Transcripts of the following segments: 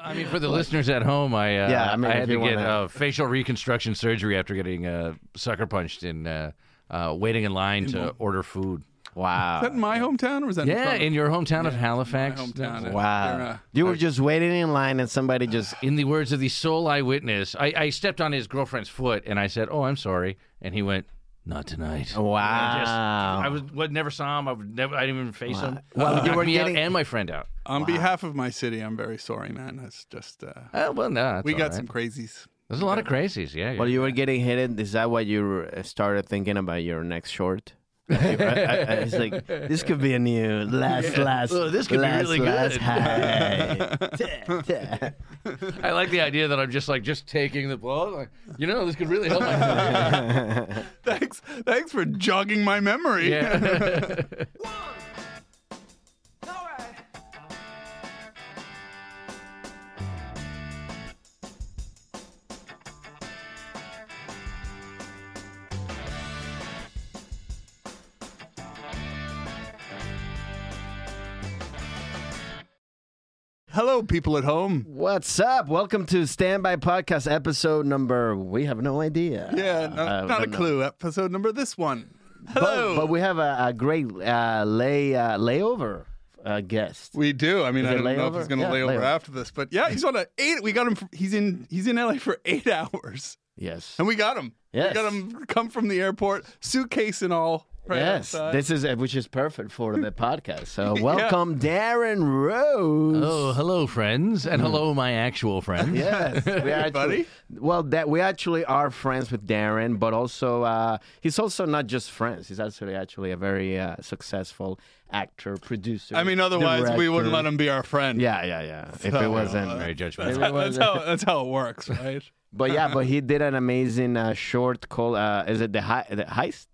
I mean, for the listeners at home, I had to get facial reconstruction surgery after getting sucker punched in waiting in line to order food. Wow. Is that in my hometown or was that in your hometown of Halifax? My hometown. Wow. You were just waiting in line and somebody just... In the words of the sole eyewitness, I stepped on his girlfriend's foot and I said, "Oh, I'm sorry." And he went, "Not tonight." Wow. I never saw him. I didn't even face him. Well, you were me out getting... and my friend out. On behalf of my city, I'm very sorry, man. That's just... We got some crazies. There's a lot of crazies, yeah. Well, you were getting hit. Is that what you started thinking about your next short? It's like, this could be a new last this could be really good. High. I like the idea that I'm just taking the blow. Like, this could really help my Thanks for jogging my memory. Yeah. Hello, people at home. What's up? Welcome to Standby Podcast episode number, we have no idea. Yeah, not a clue. Episode number this one. Hello. But we have a great layover guest. We do. I mean, I don't know if he's going to lay over layover after this, but yeah, he's on we got him. He's in LA for 8 hours. Yes. And we got him. Yes. We got him come from the airport, suitcase and all. Right yes, outside. this is which is perfect for the podcast. So welcome, Darren Rose. Oh, hello, friends, and hello, my actual friends. Yes, we actually, we actually are friends with Darren, but also he's also not just friends. He's actually a very successful actor, producer. I mean, otherwise director. we wouldn't let him be our friend. Yeah. If it wasn't very judgmental. That's how it works, right? But he did an amazing short called is it the heist?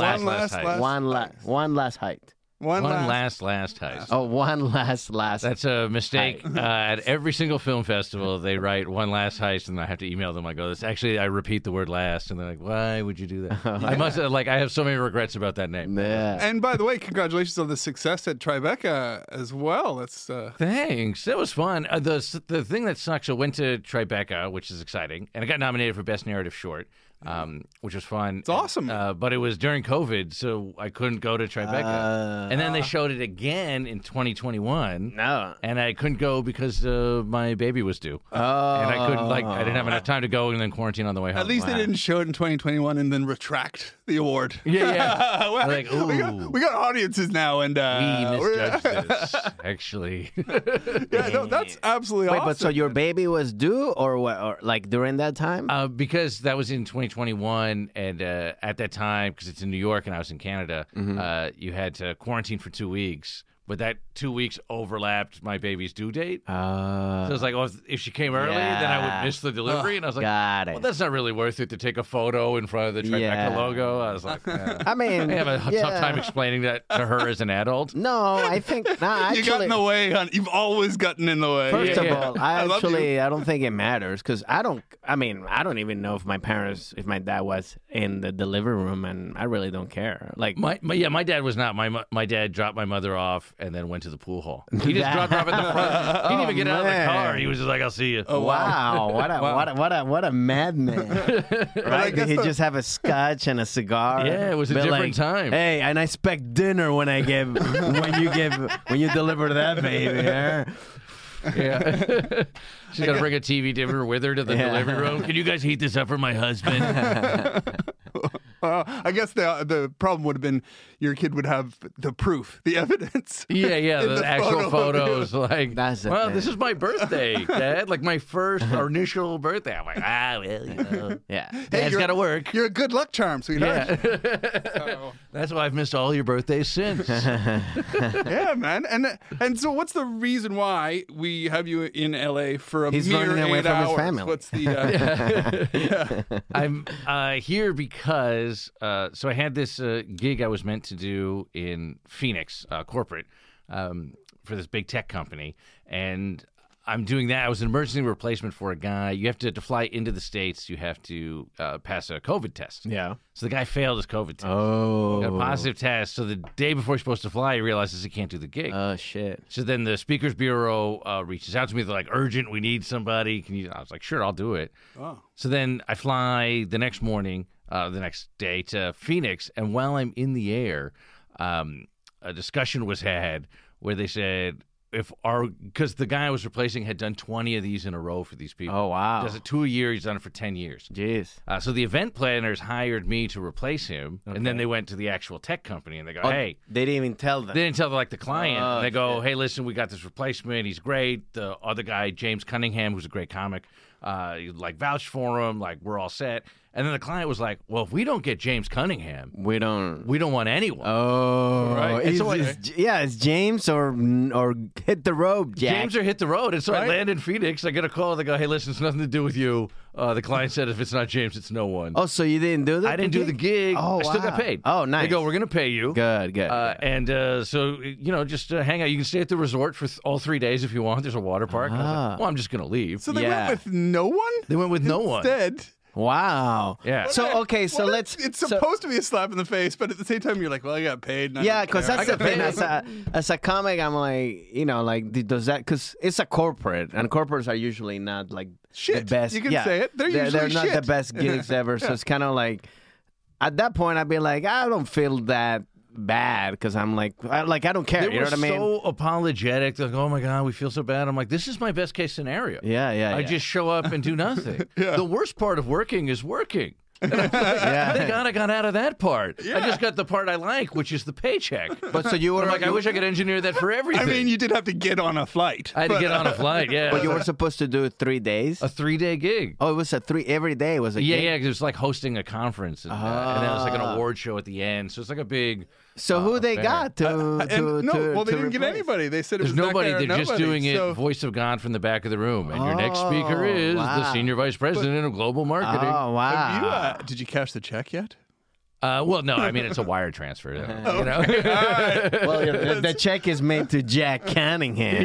One last height. One last heist. Oh, one last. That's a mistake. At every single film festival, they write one last heist, and I have to email them. I go, I repeat the word last, and they're like, "Why would you do that?" I must I have so many regrets about that name. Yeah. And by the way, congratulations on the success at Tribeca as well. That's Thanks. That was fun. The thing that sucks, I went to Tribeca, which is exciting, and I got nominated for Best Narrative Short. Which was fun. It's awesome. But it was during COVID, so I couldn't go to Tribeca. And then they showed it again in 2021. No. And I couldn't go because my baby was due. Oh. And I couldn't, I didn't have enough time to go and then quarantine on the way home. At least they didn't show it in 2021 and then retract the award. Yeah. Well, like, ooh. we got audiences now, and we misjudged this, actually. That's absolutely awesome. Wait, but so your baby was due or what? Or like during that time? Because that was in 2021, and at that time, because it's in New York and I was in Canada, you had to quarantine for 2 weeks. But that 2 weeks overlapped my baby's due date. So I was like, if she came early, then I would miss the delivery. And I was like, got it. Well, that's not really worth it to take a photo in front of the Tribeca logo. I was like, I mean, I have a tough time explaining that to her as an adult. No, I think, actually. You got in the way, hon. You've always gotten in the way. First of all, I don't think it matters because I don't even know if my dad was in the delivery room, and I really don't care. Like my dad was not. My dad dropped my mother off and then went to the pool hall. He just dropped her off at the front. He didn't even get out of the car. He was just like, "I'll see you." Oh wow! What a madman! Right? Did he just have a scotch and a cigar? Yeah, it was a different time. Hey, and I expect dinner when you deliver that baby. Huh? Yeah. She's got to bring a TV dinner with her to the delivery room. Can you guys heat this up for my husband? I guess the problem would have been your kid would have the proof, the evidence. Yeah, the actual photos. Like, this is my birthday, Dad. Like my first or initial birthday. I'm like, well, yeah. Dad's got to work. You're a good luck charm, sweetheart. Yeah. That's why I've missed all your birthdays since. Yeah, man. And so, what's the reason why we have you in LA for a He's mere running away 8 from hours? his family. What's the? I'm here because so I had this gig I was meant to do in Phoenix, corporate, for this big tech company, and I'm doing that. I was an emergency replacement for a guy. You have to fly into the States. You have to pass a COVID test. Yeah. So the guy failed his COVID test. Oh. Got a positive test. So the day before he's supposed to fly, he realizes he can't do the gig. Oh, shit. So then the Speakers Bureau reaches out to me. They're like, urgent, we need somebody. Can you? I was like, sure, I'll do it. Oh. So then I fly the next morning, the next day to Phoenix. And while I'm in the air, a discussion was had where they said, because the guy I was replacing had done 20 of these in a row for these people. Oh, wow. Does it 2 a year. He's done it for 10 years. Jeez. So the event planners hired me to replace him, and then they went to the actual tech company and they go, "Hey." They didn't even tell them. They didn't tell the client. Oh, They go, shit. "Hey, listen, we got this replacement. He's great." The other guy, James Cunningham, who's a great comic, vouched for him. Like, we're all set. And then the client was like, "Well, if we don't get James Cunningham, We don't. we don't want anyone." Oh, Right. And so it's James or hit the road, Jack. James or hit the road. And so I Right. land in Phoenix. I get a call. They go, "Hey, listen, it's nothing to do with you." The client said, "If it's not James, it's no one." Oh, so you didn't do that? I didn't do the gig. Oh, I still got wow. paid. Oh, nice. They go, "We're going to pay you." Good. And so, just hang out. You can stay at the resort for all 3 days if you want. There's a water park. And I was like, well, I'm just going to leave. So they Yeah. went with no one? They went with no one. Instead. Wow. Yeah. So okay, so Well, let's. It's so- supposed to be a slap in the face, but at the same time, you're like, well, I got paid. And I Yeah, don't because care. that's the I got thing. paid. As a comic, I'm like, does that? Because it's a corporate, and corporates are usually not like Shit. the best. You can yeah, say it. They're usually not the shit. best gigs ever. So it's kind of like, at that point, I'd be like, I don't feel that bad because I'm like, I don't care. They You were know what I mean? so apologetic. They're like, "Oh my God, we feel so bad." I'm like, "This is my best case scenario." Yeah. I just show up and do nothing. The worst part of working is working. yeah. Thank God I got out of that part. I just got the part I like, which is the paycheck. But so you were I'm like, I wish I could engineer that for everything. I mean, you did have to get on a flight. I had to get on a flight, yeah. But you were supposed to do it 3 days. a 3-day gig. Oh, it was every day was a Yeah, gig? yeah, 'cause it was like hosting a conference, and then it was like an award show at the end. So it's like a big. So who they fair. got to And they they didn't get anybody. They said it There's was nobody. That guy or They're just nobody. doing it. So, Voice of God from the back of the room, and your next speaker Oh, is the wow. senior vice president of global marketing. Oh wow! have you, did you cash the check yet? Well, no, I mean it's a wire transfer. You know? Well, the check is made to Jack Cunningham.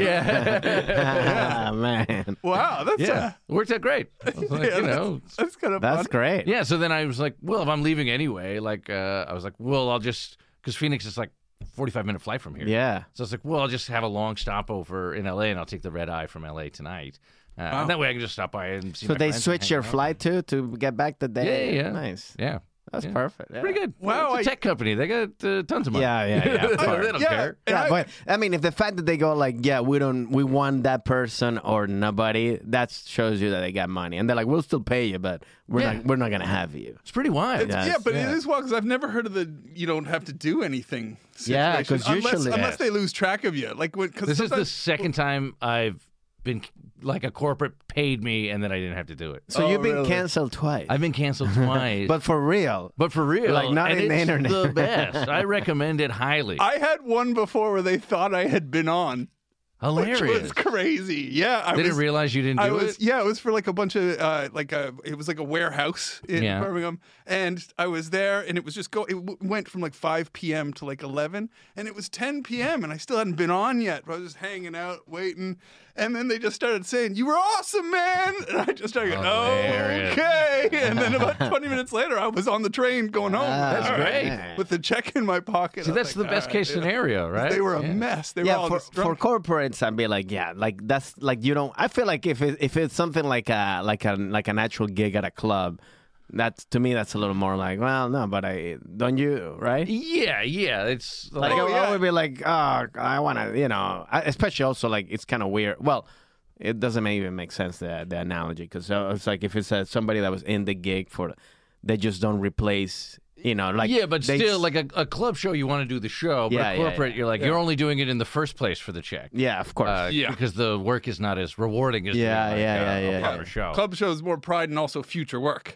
Yeah, Man, Wow, that's yeah, worked out great. I was like, that's kind of that's fun. great. yeah. So then I was like, well, if I'm leaving anyway, I was like, well, I'll just because Phoenix is like 45-minute flight from here. Yeah. So I was like, well, I'll just have a long stopover in LA, and I'll take the red eye from LA tonight. And that way I can just stop by and see So my they friends and switch hang your out. flight too to get back the day. Yeah, yeah. Nice. Yeah. That's Yeah. perfect. Yeah. Pretty good. Wow, It's a tech company. They got tons of money. Yeah. Of course. They don't Yeah. care. And Yeah, but I mean, if the fact that they go like, yeah, we want that person or nobody, that shows you that they got money, and they're like, we'll still pay you, but we're not gonna have you. It's pretty wild. Yeah. Yeah, but Yeah. it is wild because I've never heard of the you don't have to do anything. Yeah, situation, 'cause usually- unless they lose track of you, like because This is the second time I've been like a corporate paid me and then I didn't have to do it. So Oh, you've been really? canceled twice. I've been canceled twice. but for real. But for real, Like, not and in the it's internet. the best. I recommend it highly. I had one before where they thought I had been on, Hilarious. which was crazy. Yeah, I They was. didn't realize you didn't do I was it. yeah, it was for like a bunch of it was like a warehouse in Yeah. Birmingham, and I was there, and it was just went from like 5 p.m. to like 11, and it was 10 p.m. and I still hadn't been on yet. I was just hanging out waiting, and then they just started saying, "You were awesome, man," and I just started going, Hilarious. "Okay," and then about 20 minutes later, I was on the train going home. That's All right, great. with the check in my pocket. See, I was that's like, the best all case right, scenario, right? They were a Yeah. mess. They were Yeah, all for just drunk. corporates, I'd be like, yeah, like that's like you don't. I feel like if it's something like an actual gig at a club, that's to me that's a little more like, well, no, but don't you right? Yeah, it's Like like, I would be like, oh, I want to, especially also like it's kind of weird. Well, it doesn't even make sense the analogy because it's like if it's somebody that was in the gig they just don't replace. Like yeah, but they- still, like a club show, you want to do the show. But Yeah, a yeah, corporate, yeah. you're like, you're only doing it in the first place for the check. Yeah, of course. Yeah. Because the work is not as rewarding as Yeah, doing, like, yeah, a yeah. proper show. Club shows more pride and also future work.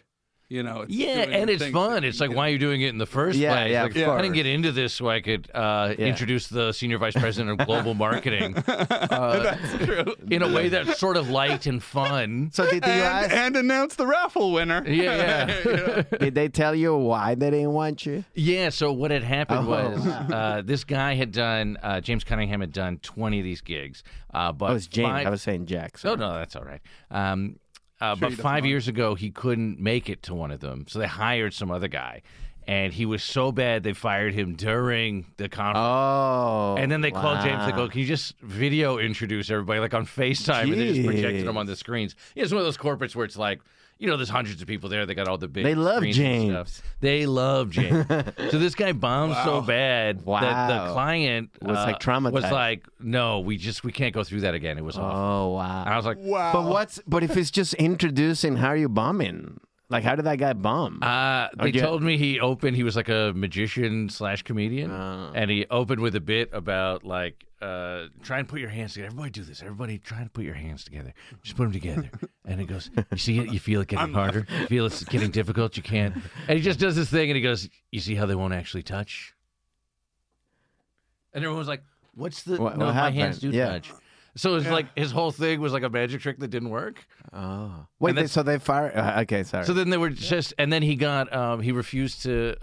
You know, it's Yeah, doing and the it's things fun. that It's you like, can- why are you doing it in the first Yeah, place? yeah, Like, of I didn't course. get into this so I could introduce the senior vice president of global marketing That's true. in a way that's sort of light and fun. So did you ask? And announce the raffle winner. Yeah. Did they tell you why they didn't want you? Yeah, so what had happened Oh, was this guy had done, James Cunningham had done 20 of these gigs. But Oh, it's James. five- I was saying Jack. No, sorry. no, that's all right. But he doesn't 5 mind. years ago, he couldn't make it to one of them. So they hired some other guy. And he was so bad, they fired him during the conference. Oh. And then they called James. They wow. go, "Can you just video introduce everybody like on FaceTime?" And they just projected them on the screens. Yeah, it's one of those corporates where it's like, you know, there's hundreds of people there. They got all the big. They love screens and James. stuff. They love James. So this guy bombed so bad that Wow. the client Was, like, Was traumatized. like, "No, we can't go through that again." It was awful. Oh wow. And I was like, Wow. But if it's just introducing, how are you bombing? Like, how did that guy bomb? They you- told me he was like a magician / comedian, and he opened with a bit about like, try and put your hands together. Everybody do this. Everybody try and put your hands together. Just put them together. And he goes, you see it? You feel it getting harder? You feel it's getting difficult? You can't. And he just does this thing, and he goes, you see how they won't actually touch? And everyone was like, what's the... What no, my happened? hands do Yeah. touch. So it's like his whole thing was like a magic trick that didn't work. Oh. Wait, And that's- so they fired. Okay, sorry. So then they were just, and then he got, he refused to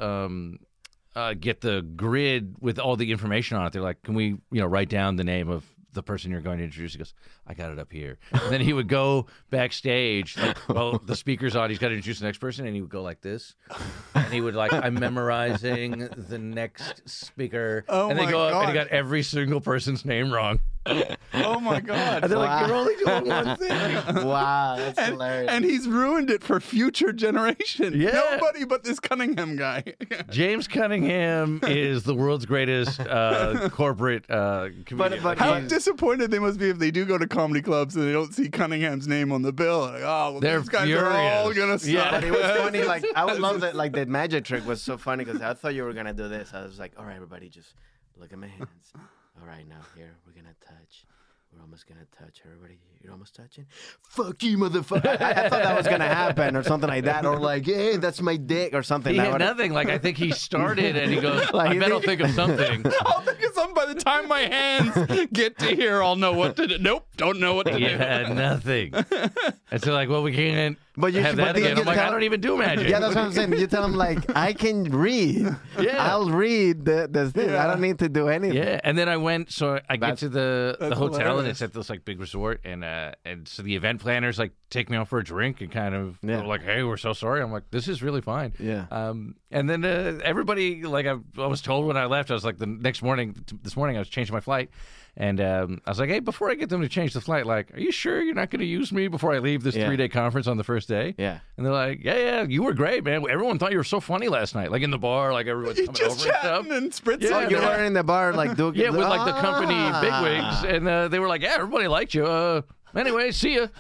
get the grid with all the information on it. They're like, can we, write down the name of the person you're going to introduce? He goes, I got it up here. And then he would go backstage, like, well, the speaker's on, he's got to introduce the next person, and he would go like this. And he would like, I'm memorizing the next speaker. Oh and they my go up, and he God. got every single person's name wrong. Oh my God. And they're Wow. like, you're only doing one thing. wow, that's hilarious. And he's ruined it for future generations. Yeah. Nobody but this Cunningham guy. James Cunningham is the world's greatest corporate comedian. but How Yeah. disappointed they must be if they do go to comedy clubs and they don't see Cunningham's name on the bill. Like, oh, well, They're these guys are all furious. gonna suck. Yeah. But it was funny. Like, I would love that. Like, the magic trick was so funny because I thought you were gonna do this. I was like, all right, everybody, just look at my hands. All right, now here we're gonna touch. We're almost gonna touch. Everybody, you're almost touching. Fuck you, motherfucker! I thought that was gonna happen or something like that, or like, hey, that's my dick or something. He That had would've- nothing. Like, I think he started and he goes, Like, I bet I'll think of something. I'll think of something by the time my hands get to here. I'll know what to do. Nope, don't know what to He do. had nothing. And so, like, well, we can't But you- have but that then again. you I'm like, tell- I don't even do magic. Yeah, that's what I'm saying. You tell them like, I can read. Yeah. I'll read the thing. I don't need to do anything. Yeah, and then I went. So I get That's- to the that's hotel, and hilarious. it's at this like big resort, and so the event planners like take me out for a drink and kind of Yeah. go, like, hey, we're so sorry. I'm like, this is really fine. Yeah. And then everybody like I was told when I left, I was like this morning I was changing my flight. And I was like, hey, before I get them to change the flight, like, are you sure you're not going to use me before I leave this Yeah. 3-day conference on the first day? Yeah. And they're like, yeah, you were great, man. Everyone thought you were so funny last night. Like in the bar, like everyone's coming Just over and stuff. chatting and spritzing. Yeah, You were in the bar like doing. Yeah, with like the company Ah. bigwigs. And they were like, yeah, everybody liked you. Anyway, see ya.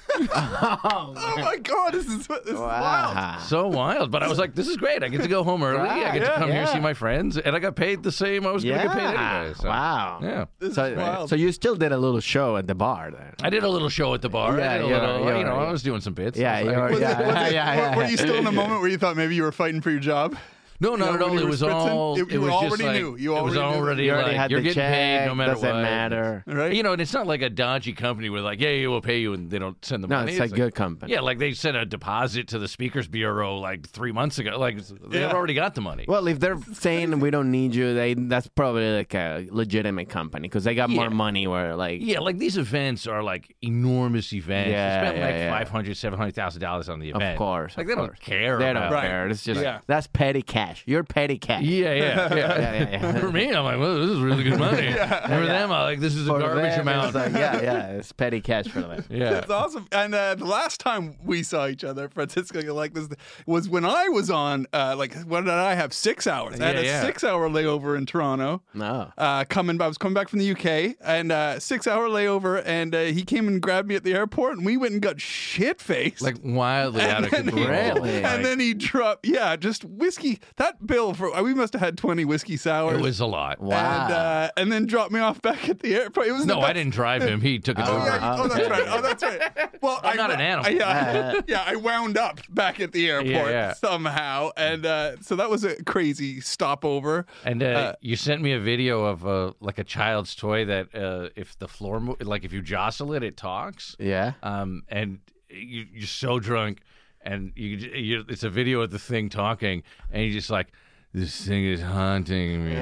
Oh my God, this is wild. Wow. So wild. But I was like, this is great. I get to go home early. I get to Right, come here, yeah. see my friends. And I got paid the same I was going to get paid anyway. So, Wow. Yeah. This is wild. So you still did a little show at the bar then? I did a little show at the bar. Yeah, I did a yeah, little, yeah, I yeah. was doing some bits. Yeah, I was like- you're- Was yeah, it, was it, yeah, yeah, were yeah. you still in a moment where you thought maybe you were fighting for your job? No, not at when all. you It were was spritzing? all. You It was already just like, knew. You it was already knew. already You already like, had you're the getting paid no check, matter doesn't what. matter. Right? You know, and it's not like a dodgy company where like, yeah, we'll pay you, and they don't send the No, money. it's a good company. Yeah, like they sent a deposit to the Speakers Bureau like 3 months ago. Like they've Yeah. already got the money. Well, if they're saying we don't need you, that's probably like a legitimate company because they got more Yeah. money. Where like, Yeah, like these events are like enormous events. Yeah, they spent like yeah. $500,000, $700,000 on the event. of course, like of they don't course. care. They about don't Right. care. It's just Yeah. that's petty cash. You're petty cash. Yeah, yeah. yeah. For me, I'm like, well, this is really good money. And for them, I'm like, this is a For garbage them, amount. it's like, yeah, it's petty cash for them. Yeah. That's awesome. And the last time we saw each other, Francisco, like this, was when I was on. Like, what did I have? 6 hours. I had a Yeah, yeah. 6-hour layover in Toronto. No. I was coming back from the UK, and 6-hour layover, and he came and grabbed me at the airport, and we went and got shit faced. Like wildly out of and control. Really? and then he dropped, just whiskey. that bill for we must have had 20 whiskey sours. It was a lot. Wow. And then dropped me off back at the airport. It was No, I didn't drive him. He took it over. That's right. Oh, that's right. Well, I'm not an animal. I wound up back at the airport somehow, and so that was a crazy stopover. And you sent me a video of like a child's toy that if the floor, like if you jostle it, it talks. Yeah. And you're so drunk, and it's a video of the thing talking, and you're just like, this thing is haunting me.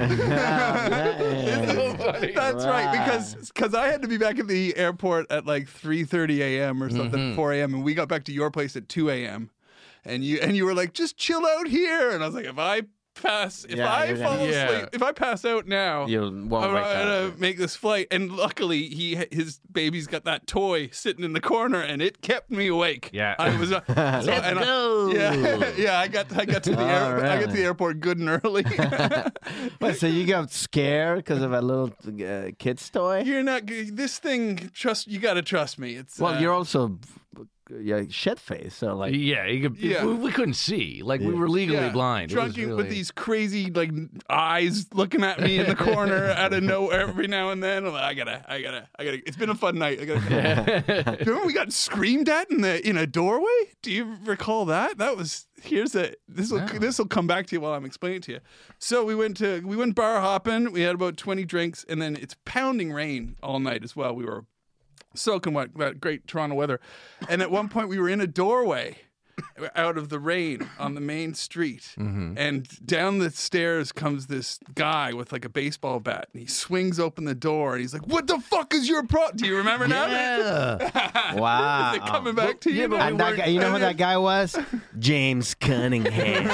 That's right, because I had to be back at the airport at like 3:30 a.m. or something, 4 a.m., and we got back to your place at 2 a.m. And you were like, just chill out here, and I was like, if I fall asleep, if I pass out now, I'm gonna make this flight. And luckily, his baby's got that toy sitting in the corner, and it kept me awake. Yeah, I was. Let's go. I got to the airport. I got to the airport good and early. So you got scared because of a little kid's toy? You're not. This thing. You got to trust me. It's you're also. Shit face. So like, we couldn't see. Like we were legally blind. Drunk with these crazy like eyes looking at me in the corner out of nowhere every now and then. I'm like, I gotta. It's been a fun night. Remember we got screamed at in a doorway? Do you recall that? That was. This will come back to you while I'm explaining it to you. So we went bar hopping. We had about 20 drinks, and then it's pounding rain all night as well. We were soaking wet, that great Toronto weather. And at one point we were in a doorway out of the rain on the main street. And down the stairs comes this guy with like a baseball bat, and he swings open the door and he's like, what the fuck is your problem? Do you remember now? Yeah. Wow. Is it coming back to you? And that guy, you know who that guy was? James Cunningham.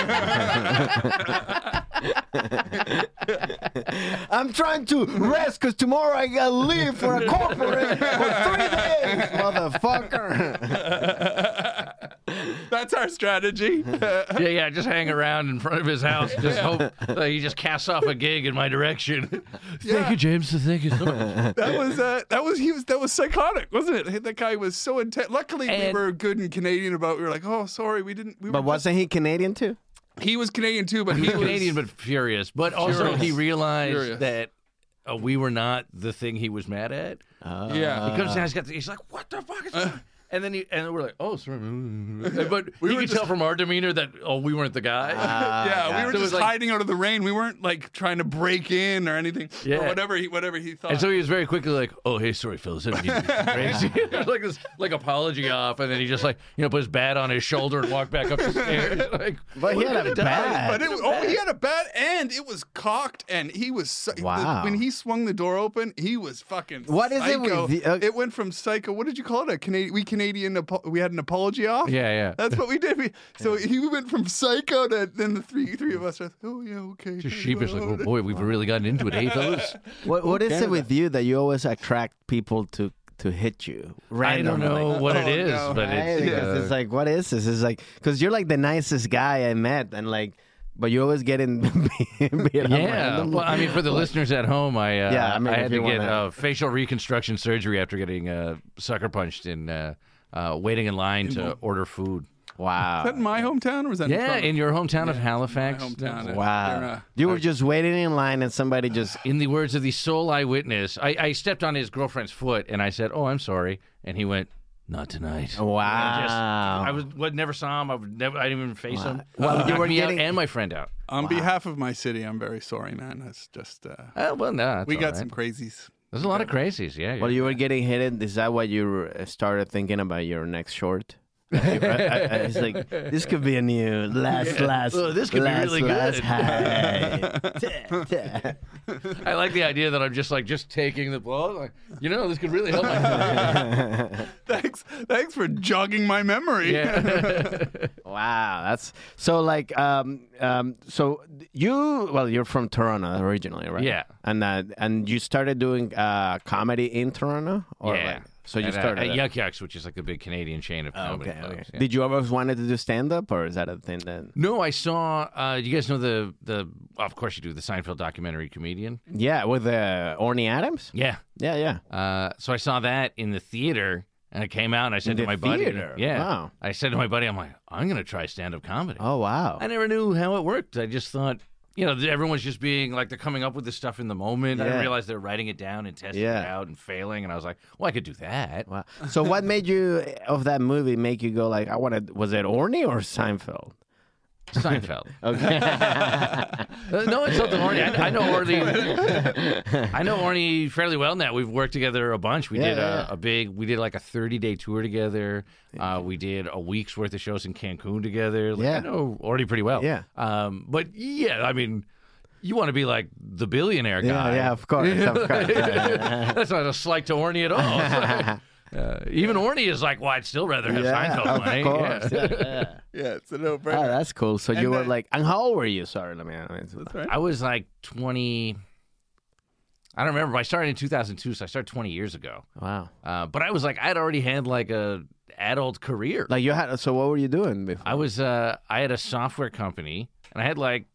I'm trying to rest because tomorrow I gotta leave for a corporate for 3 days, motherfucker. That's our strategy. Just hang around in front of his house. Just hope he just casts off a gig in my direction. Thank you, James. Thank you so much. That was psychotic, wasn't it? That guy was so intense. Luckily, we were good and Canadian about. We were like, oh, sorry, we didn't. But wasn't he Canadian too? He was Canadian too, but he was Canadian but furious. But also he realized that we were not the thing he was mad at. Yeah, he comes down. He's like, "What the fuck is?" And then we're like, "Oh, sorry," but he could tell from our demeanor that we weren't the guy. We were just hiding out of the rain. We weren't like trying to break in or anything. Yeah. Or whatever he thought. And so he was very quickly like, "Oh, hey, sorry, fellas, I didn't mean to be crazy." There's like this apology off, and then he just put his bat on his shoulder and walked back up the stairs. But he had a bat. He had a bat, and it was cocked, and he was when he swung the door open, he was fucking. What is psycho. it with it went from psycho. What did you call it? We had an apology off. Yeah. That's what we did. So he went from psycho to then the three of us are, oh yeah, okay. Just sheepish, like, oh boy, we've really gotten into it, hey fellas. What is it with you that you always attract people to hit you randomly? I don't know what it is, but it's like, what is this? It's like, because you're like the nicest guy I met, and like, but you always get in beat up randomly. Well, I mean, for the listeners at home, I had to get facial reconstruction surgery after getting sucker punched in waiting in line to order food. Wow. Is that in my hometown or was that in your hometown of Halifax? My hometown. Wow. You were just waiting in line and somebody just... In the words of the sole eyewitness, I stepped on his girlfriend's foot and I said, oh, I'm sorry. And he went, not tonight. Wow. I never saw him. I didn't even face him. Well, you were getting and my friend out. On behalf of my city, I'm very sorry, man. That's just... we got some crazies. There's a lot of crazies, yeah. Well, you were getting hit. Is that what you started thinking about your next short? It's like, this could be a new last. This could be really good. I like the idea that I'm just taking the ball. Like, this could really help my Thanks for jogging my memory. Yeah. Wow, that's so like so you're from Toronto originally, right? Yeah. And you started doing comedy in Toronto, or yeah. Like, so you started at Yuck Yucks, which is like a big Canadian chain of comedy clubs. Okay. Yeah. Did you always wanted to do stand up, or is that a thing then? No, I saw. You guys know the of course you do, the Seinfeld documentary Comedian. Yeah, with Orny Adams. Yeah. Yeah. So I saw that in the theater, And I came out and I said to the my buddy, theater? yeah, Wow. I said to my buddy, I'm like, I'm going to try stand-up comedy. Oh, wow. I never knew how it worked. I just thought, everyone's just being like, they're coming up with this stuff in the moment. I didn't Yeah. realize they're writing it down and testing it out and failing. And I was like, well, I could do that. Wow. So what made you, of that movie, make you go like, was it Orny or Seinfeld? Seinfeld. Okay. No, it's not the Orny. I know Orny. I know Orny fairly well now. We've worked together a bunch. We did we did like a 30-day tour together. We did a week's worth of shows in Cancun together. Like, I know Orny pretty well. Yeah. But yeah, I mean, you want to be like the billionaire guy. Yeah, of course. That's not a slight to Orny at all. It's like, even Orny is like, well, I'd still rather have Seinfeld money. Of course. Yeah. Yeah, it's a no-brainer. Oh, that's cool. So you were like, and how old were you? Sorry, let me. That's right. I was like 20. I don't remember. I started in 2002, so I started 20 years ago. Wow. But I was like, I'd already had like a adult career. Like you had. So what were you doing before? I had a software company, and I had like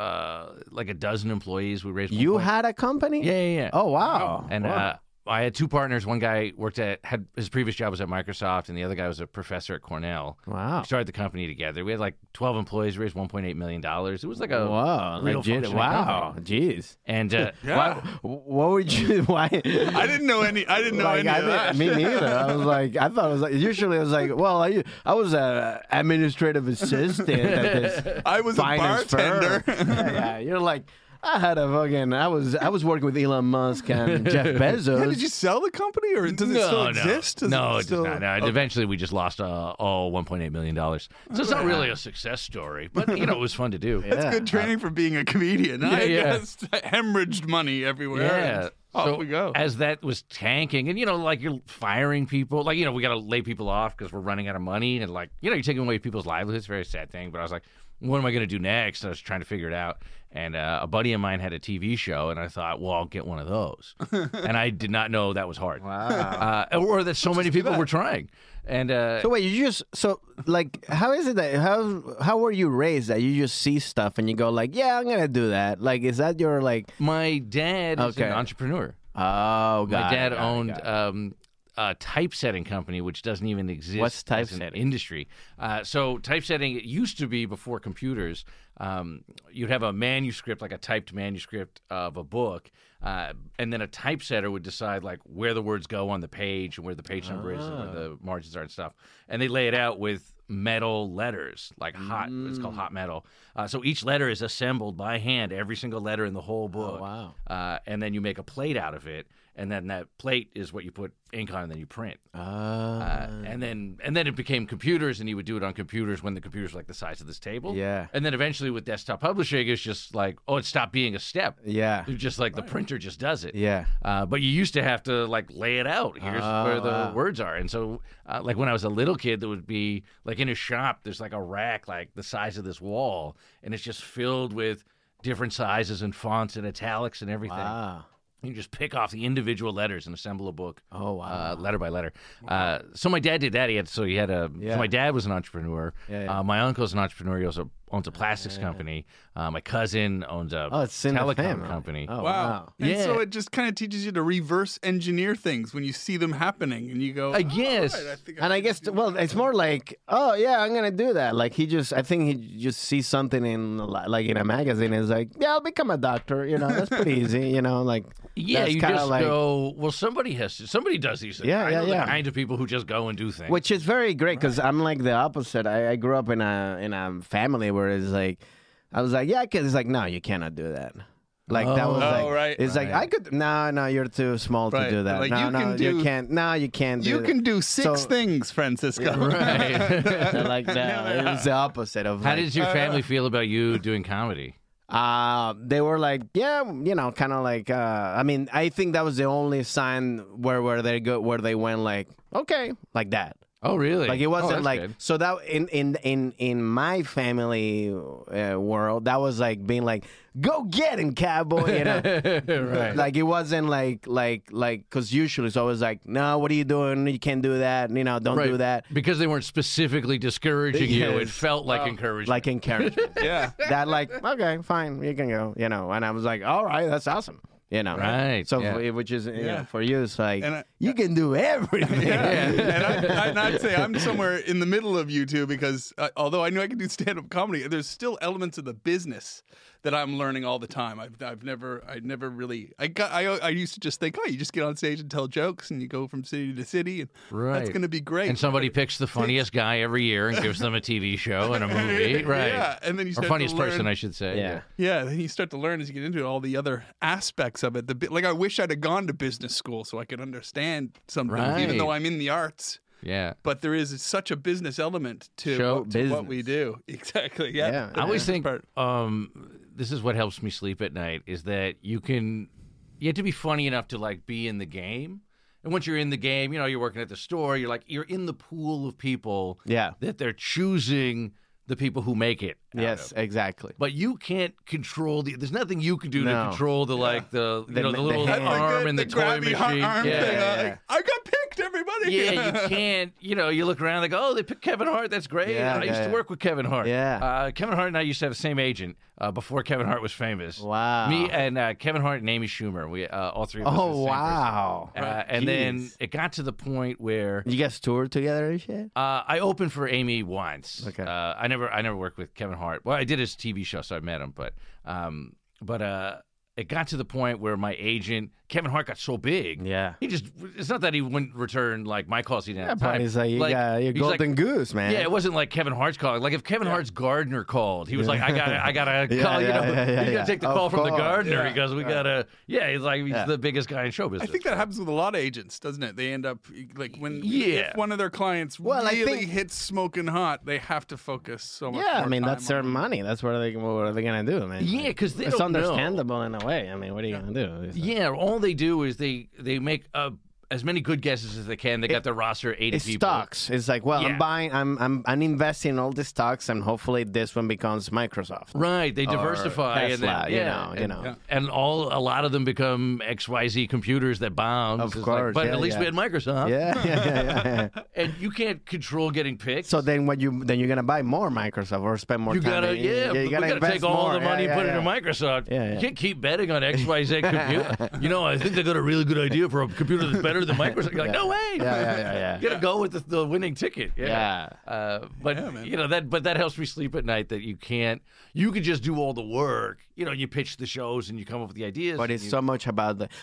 a dozen employees. We raised. You had a company? Yeah. Oh wow. And I had two partners. One guy had his previous job was at Microsoft, and the other guy was a professor at Cornell. Wow. We started the company together. We had like 12 employees, raised $1.8 million. It was like a real legit. functioning Wow. company. Jeez. And What would you? Why? I didn't know any. I didn't know any of that. Me neither. I was like, I thought it was like. Usually, I was like, well, I was a administrative assistant at this. I was a finance bartender. firm. Yeah, you're like. I was working with Elon Musk and Jeff Bezos. Yeah, did you sell the company, or does it still exist? No, it still... does not. No, Eventually, we just lost all $1.8 million. So it's not really a success story, but it was fun to do. That's good training for being a comedian. I just hemorrhaged money everywhere. Yeah. Off we go. As that was tanking, and like you're firing people, like we got to lay people off because we're running out of money, and like you're taking away people's livelihoods. It's a very sad thing. But I was like, what am I going to do next? I was trying to figure it out. And a buddy of mine had a TV show, and I thought, well, I'll get one of those. And I did not know that was hard. Wow. Or that so many people were trying. And so wait, like, how is it that how were you raised that you just see stuff and you go like, yeah, I'm gonna do that? Like, is that your like? My dad is an entrepreneur. Oh, my dad owned a typesetting company, which doesn't even exist. What's as an typesetting? industry? So typesetting, it used to be before computers. You'd have a manuscript, like a typed manuscript of a book, and then a typesetter would decide like where the words go on the page and where the page number is and where the margins are and stuff. And they lay it out with metal letters, like hot. It's called hot metal. So each letter is assembled by hand, every single letter in the whole book. Oh, wow. And then you make a plate out of it. And then that plate is what you put ink on, and then you print. And then it became computers, and you would do it on computers when the computers were like the size of this table. Yeah. And then eventually with desktop publishing, it's just like, it stopped being a step. Yeah. It's just like the printer just does it. Yeah. But you used to have to like lay it out. Here's where the words are. And so like when I was a little kid, there would be like in a shop, there's like a rack like the size of this wall, and it's just filled with different sizes and fonts and italics and everything. Wow. You just pick off the individual letters and assemble a book. Oh wow! Letter by letter. So my dad did that. So my dad was an entrepreneur. My uncle's an entrepreneur. He also owns a plastics company. My cousin owns a telecom company. Oh, wow. And so it just kind of teaches you to reverse engineer things when you see them happening, and you go, I guess. I guess it's more like, oh yeah, I'm gonna do that. Like I think he just sees something in a magazine and is like, yeah, I'll become a doctor. That's pretty easy. Like. Yeah, you just go, well, somebody does these things. Yeah, I know the kind of people who just go and do things. Which is very great because I'm like the opposite. I grew up in a family where it's like, I was like, yeah, because it's like, no, you cannot do that. Like that was like, right. It's like I could. No, you're too small to do that. Like, you can't. No, you can't. You can do six things, Francisco. Right. Like that. It was the opposite of. How did your family feel about you doing comedy? They were like, yeah, kind of like. I mean, I think that was the only sign where they went like, okay, like that. Oh, really? Like it wasn't like good. so that in my family world that was like being like, go get him, cowboy, right? Like it wasn't like because usually it's always like, no, what are you doing? You can't do that. Don't do that because they weren't specifically discouraging you. It felt like encouragement. Like encouragement. Yeah. That like, okay, fine, you can go. And I was like, all right, that's awesome. You know, Right, So, yeah. which is you know, for you, it's like And you can do everything. And I'd say I'm somewhere in the middle of you two because although I know I can do stand-up comedy, there's still elements of the business that I'm learning all the time. I never really I used to just think, oh, you just get on stage and tell jokes and you go from city to city and Right. that's going to be great. And somebody picks the funniest guy every year and gives them a TV show and a movie, right? Yeah, and then you Or start funniest to learn, person, I should say. Yeah. Yeah, then you start to learn as you get into it all the other aspects of it. Like I wish I'd have gone to business school so I could understand some things, even Right. though I'm in the arts. Yeah. But there is such a business element to, Show what, to what business. we do. Exactly. Yeah. Yeah. I always think Part. this is what helps me sleep at night is that you have to be funny enough to like be in the game. And once you're in the game, you know, you're working at the store, you're in the pool of people Yeah. that they're choosing the people who make it. out Yes, of. exactly. But you can't control there's nothing you can do to No. control the like the The little hand. arm in the toy grabby machine. arm yeah. thing. Yeah. Like, I got picked, everybody. Yeah, you can't. You know, you look around, they go, "Oh, they picked Kevin Hart. That's great." Yeah, I used yeah, to yeah. work with Kevin Hart. Yeah. Kevin Hart and I used to have the same agent before Kevin Hart was famous. Wow. Me and Kevin Hart and Amy Schumer. We all three of us. were the Oh same wow. person. And then Jeez. it got to the point where You guys toured together and shit? I opened for Amy once. Okay. I never worked with Kevin Hart. Well, I did his TV show, so I met him. But it got to the point where my agent Kevin Hart got so big. Yeah. It's not that he wouldn't return like my calls. He didn't have time. He's like, you got your he's like, golden goose, man. yeah, it wasn't like Kevin Hart's calling. Like if Kevin Hart's gardener called, he was like, I gotta Yeah, call. yeah, You gotta take the Of call from the course. gardener. Yeah. He goes, we gotta. Yeah, he's like he's Yeah. the biggest guy in show business. I think that happens with a lot of agents, doesn't it? They end up like when Yeah. if one of their clients Well, I really think- hits smoking hot, they have to focus so much. Yeah, I more mean time that's their on it. money. That's what are they gonna do, man? Yeah, because they it's don't know. understandable in a way. I mean, what are you gonna do? It's like- Yeah, all they do is they make as many good guesses as they can. They got their roster 80 It's people. stocks. It's like, well, Yeah. I'm buying, I'm investing in all these stocks, and hopefully this one becomes Microsoft. Right, they diversify, Tesla, and then, you know. and a lot of them become XYZ computers that bounce. Of It's course, but yeah, at least we yeah. had Microsoft. Yeah. And you can't control getting picked. So then, you're gonna buy more Microsoft or spend more you time. gotta, you we gotta invest take all more. the money and put it yeah. in Microsoft. Yeah, yeah. You can't keep betting on XYZ computer. You know, I think they got a really good idea for a computer that's better than Microsoft. You're like, no way. Yeah. You gotta go with the winning ticket. Yeah. But man. you know that helps me sleep at night. That you can just do all the work. You know, you pitch the shows and you come up with the ideas. But and it's you- so much about the.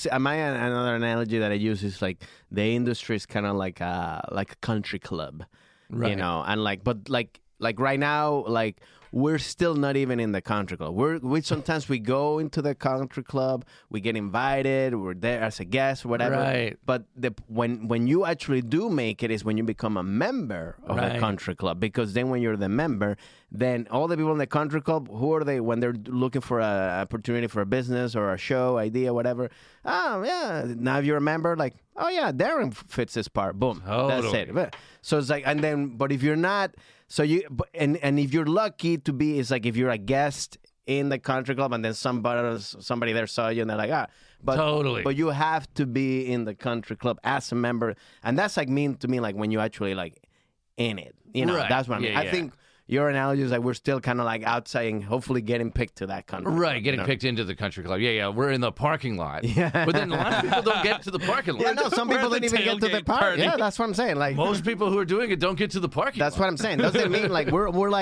Another analogy that I use is like the industry is kind of like a country club, you Right. know, and but right now, like we're still not even in the country club. We sometimes we go into the country club, we get invited, we're there as a guest, whatever. Right. But when you actually do make it is when you become a member of the Right. country club, because then when you're the member, then all the people in the country club, who are they when they're looking for an opportunity for a business or a show idea, whatever? Oh yeah, now if you're a member, like oh yeah, Darren fits this part. Boom, that's Totally. it. But- So it's like, and then, but if you're not, so you, and if you're lucky to be, it's like if you're a guest in the country club and then somebody there saw you and they're like, but Totally. but you have to be in the country club as a member, and that's like mean to me, like when you actually like in it, you know, Right. that's what I mean. Yeah, I yeah. think your analogy is like we're still kind of like outside and hopefully getting picked to that country. Right, club, getting you know? picked into the country club. Yeah, we're in the parking lot. Yeah. But then a lot of people don't get to the parking lot. Yeah, no, some We're people at the didn't even get to the tailgate party. party. Yeah, that's what I'm saying. Like Most people who are doing it don't get to the parking That's lot. what I'm saying. Doesn't mean like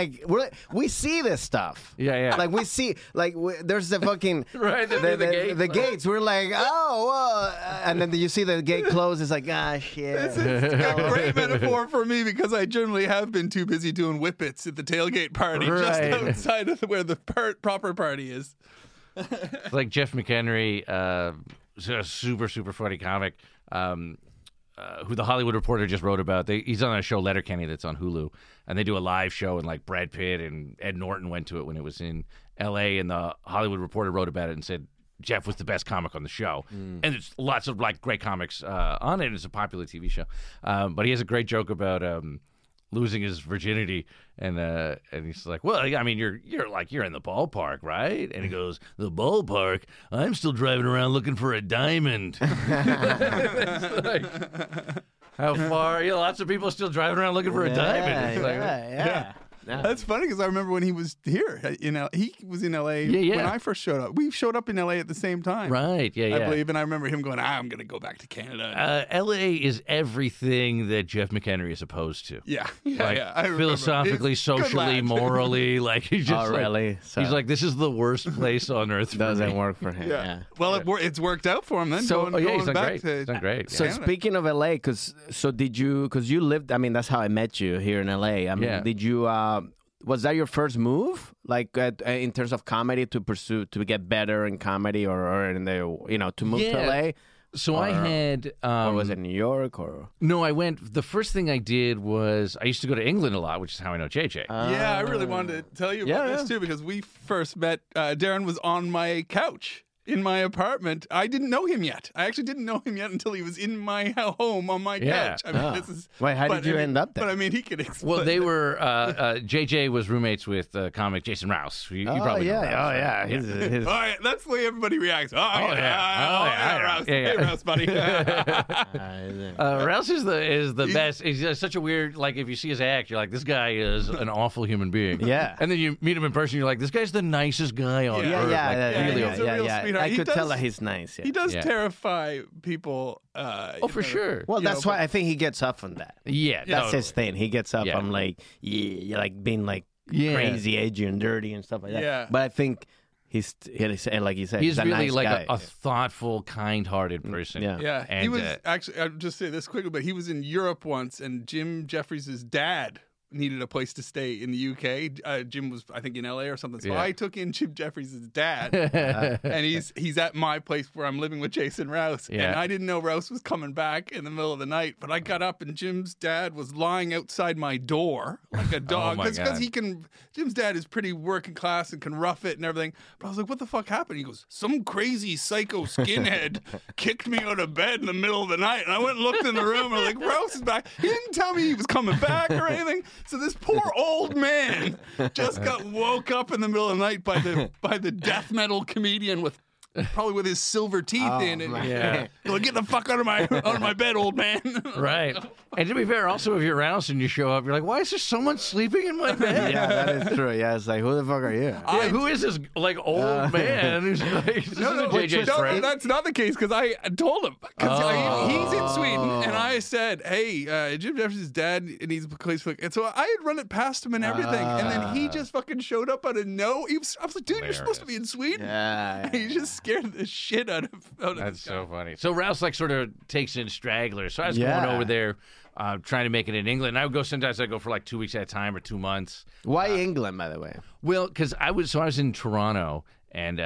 we see this stuff. Yeah. Like we see there's the fucking Right, the gates. The gates. We're like, oh, well, and then you see the gate close. It's like, shit. It's a great metaphor for me because I generally have been too busy doing whippets at the tailgate party just Right. outside of where the proper party is. It's like Jeff McHenry, is a super funny comic, who the Hollywood Reporter just wrote about. He's on a show Letterkenny that's on Hulu, and they do a live show, and like Brad Pitt and Ed Norton went to it when it was in L.A., and the Hollywood Reporter wrote about it and said Jeff was the best comic on the show. And there's lots of like great comics on it, and it's a popular TV show. But he has a great joke about losing his virginity, and he's like, well, I mean, you're in the ballpark, right? And he goes, the ballpark? I'm still driving around looking for a diamond. It's like, how far? Lots of people are still driving around looking for a diamond. It's like, yeah. That's funny because I remember when he was here. He was in L.A. when I first showed up. We showed up in L.A. at the same time. Right, yeah. I believe, and I remember him going, I'm going to go back to Canada. L.A. is everything that Jeff McHenry is opposed to. Yeah. I philosophically, socially, morally, like he's just really? So he's like, this is the worst place on earth. Doesn't work for him. Yeah. Well, it's worked out for him then. So he's done great. He's done great. So speaking of LA, because you lived. I mean, that's how I met you here in LA. I mean, did you? Was that your first move, like in terms of comedy, to get better in comedy, or in the to move to LA? So I had, or was it New York, or no? I went. The first thing I did was I used to go to England a lot, which is how I know JJ. Yeah, I really wanted to tell you about this too because we first met. Darren was on my couch in my apartment. I didn't know him yet. I actually didn't know him yet until he was in my home on my couch. I mean, this is. Wait, how did you end up there? But I mean, he could explain. Well, they were. JJ was roommates with comic Jason Rouse. You probably know Rouse, oh yeah. All right, that's the way everybody reacts. Rouse. Hey, Rouse, buddy. Rouse is the best. He's such a weird. Like if you see his act, you're like, this guy is an awful human being. Yeah. And then you meet him in person, you're like, this guy's the nicest guy on earth. Yeah. I could tell that he's nice. Yeah. He does terrify people. For sure. Well, that's why I think he gets up on that. Yeah, that's his thing. He gets up on like being like crazy, edgy, and dirty and stuff like that. Yeah. But I think he's like you said, he's a really nice like guy. a thoughtful, kind-hearted person. Yeah. And, he was actually. I'll just say this quickly, but he was in Europe once, and Jim Jeffries' dad needed a place to stay in the UK. Jim was, I think, in LA or something. So I took in Jim Jeffries' dad, and he's at my place where I'm living with Jason Rouse. And I didn't know Rouse was coming back in the middle of the night, but I got up and Jim's dad was lying outside my door like a dog. Because Jim's dad is pretty working class and can rough it and everything. But I was like, what the fuck happened? He goes, some crazy psycho skinhead kicked me out of bed in the middle of the night. And I went and looked in the room and like, Rouse is back. He didn't tell me he was coming back or anything. So this poor old man just got woke up in the middle of the night by the death metal comedian with his silver teeth in it. Yeah. Like, get the fuck out of my bed, old man. Right. And to be fair, also if you're around and you show up, you're like, why is there someone sleeping in my bed? Yeah, that is true. Yeah, it's like, who the fuck are you? Who is this like old man who's like, no, that's not the case because I told him because he's in Sweden and I said, hey, Jim Jeffries' dad needs a place for, and so I had run it past him and everything, and then he just fucking showed up out of no. I was like, dude, you're supposed to be in Sweden. Yeah. He just scared the shit out of. That's so funny. So Rouse like sort of takes in stragglers. So I was going over there. Trying to make it in England. I would go sometimes. I go for like 2 weeks at a time or 2 months. Why England, by the way? Well, because I was in Toronto and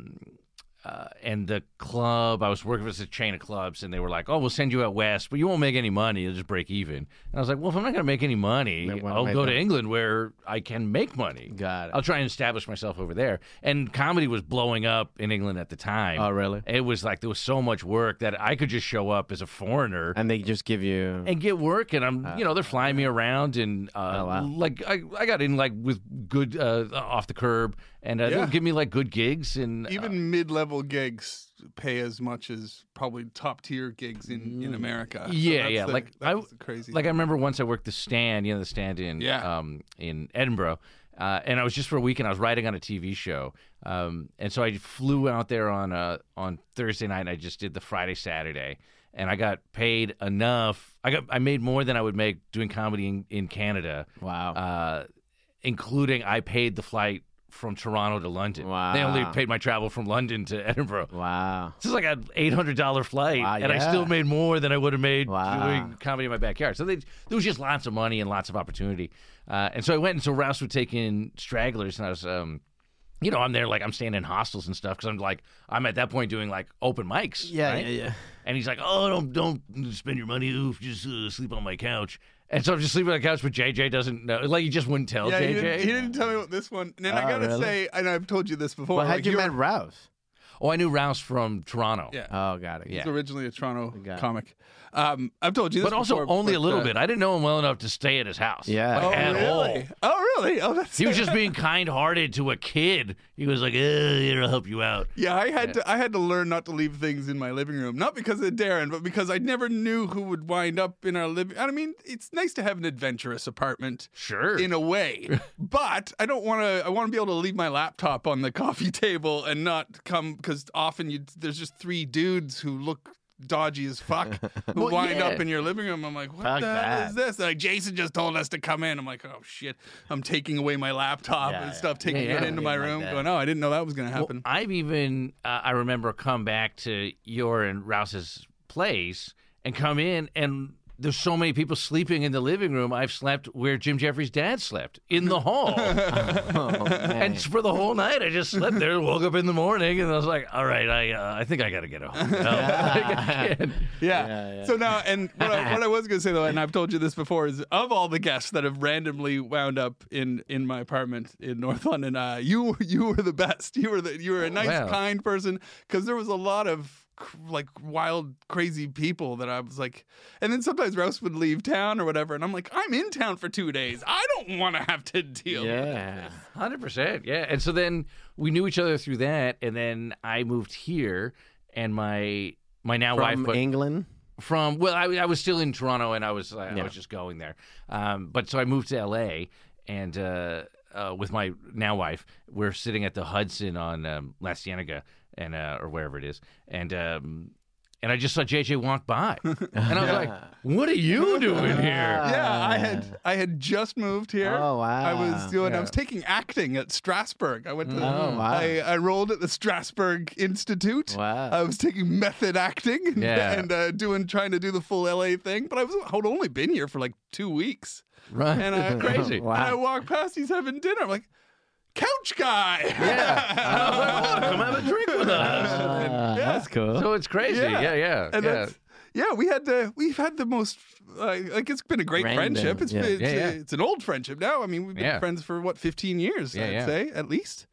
the club I was working with a chain of clubs, and they were like, "Oh, we'll send you out west, but you won't make any money. You'll just break even." And I was like, "Well, if I'm not going to make any money, I'll go to England where I can make money. Got it. I'll try and establish myself over there." And comedy was blowing up in England at the time. Oh, really? It was like there was so much work that I could just show up as a foreigner and they just give you and get work, and I'm they're flying me around, and like I got in like with good off the curb, and they'll give me like good gigs, and even mid-level gigs pay as much as probably top-tier gigs in America. So that's crazy. Like I remember once I worked the stand in Edinburgh. And I was just for a week, and I was writing on a TV show. And so I flew out there on Thursday night, and I just did the Friday, Saturday. And I got paid enough. I made more than I would make doing comedy in Canada. Wow. Including I paid the flight from Toronto to London. Wow. They only paid my travel from London to Edinburgh. Wow. This is like an $800 flight, and I still made more than I would have made doing comedy in my backyard. So there was just lots of money and lots of opportunity. And so I went, and so Rouse would take in stragglers, and I was, I'm there, like, I'm staying in hostels and stuff, because I'm at that point doing, like, open mics. Yeah. And he's like, oh, don't spend your money, just sleep on my couch. And so I'm just sleeping on the couch, but JJ doesn't know. Like, he just wouldn't tell JJ. He didn't tell me about this one. And I got to say, and I've told you this before. Well, how'd you met Rouse? Oh, I knew Rouse from Toronto. Yeah. Oh, got it. He's Yeah. originally a Toronto Got it. comic. I've told you this But also before, only a but, little bit. I didn't know him well enough to stay at his house. Yeah. Like, Oh, at all. really? Oh, really? Oh, that's He was just being kind-hearted to a kid. He was like, here, I'll help you out. Yeah, I had to learn not to leave things in my living room, not because of Darren, but because I never knew who would wind up in our living. I mean, it's nice to have an adventurous apartment, Sure. in a way, but I don't want to. I want to be able to leave my laptop on the coffee table and not come because often there's just three dudes who look dodgy as fuck who Well, wind yeah. up in your living room. I'm like, what Fuck the hell that. is this? Like, Jason just told us to come in. I'm like, oh shit, I'm taking away my laptop Yeah, and stuff, taking Yeah, it yeah. into my Yeah, like room. that. Going, oh, I didn't know that was going to Well, happen. I've even, I remember, come back to your and Rouse's place and come in, and there's so many people sleeping in the living room. I've slept where Jim Jeffries' dad slept, in the hall. Oh, man. And for the whole night, I just slept there, woke up in the morning, and I was like, all right, I think I got to get home. Yeah. Yeah. So now, and what I was going to say though, and I've told you this before, is of all the guests that have randomly wound up in my apartment in North London, you were the best. You were a nice, Wow. kind person, because there was a lot of like wild, crazy people that I was like, and then sometimes Rouse would leave town or whatever, and I'm like, I'm in town for 2 days. I don't want to have to deal with it. Yeah. 100%, yeah. And so then we knew each other through that, and then I moved here, and my now wife From England? I was still in Toronto, and I was Yeah. just going there. But so I moved to LA, and with my now wife, we're sitting at the Hudson on La Cienega, and or wherever it is, and I just saw JJ walk by, and I was like, "What are you doing here?" Yeah, I had just moved here. Oh, wow. I was doing. Yeah. I was taking acting at Strasbourg. I went to. Oh, wow. I enrolled at the Strasbourg Institute. Wow. I was taking method acting and, Yeah. and trying to do the full LA thing. But I'd only been here for like 2 weeks, Right? and Crazy. Wow. And I walked past. He's having dinner. I'm like, couch guy. Yeah. And I was like, "Oh, come have a drink with us." That's cool. So it's crazy. Yeah. And we've had the most like it's been a great Random, friendship. It's yeah. been, Yeah. it's an old friendship now. I mean, we've been Yeah. friends for 15 years, Yeah, I'd yeah. say at least.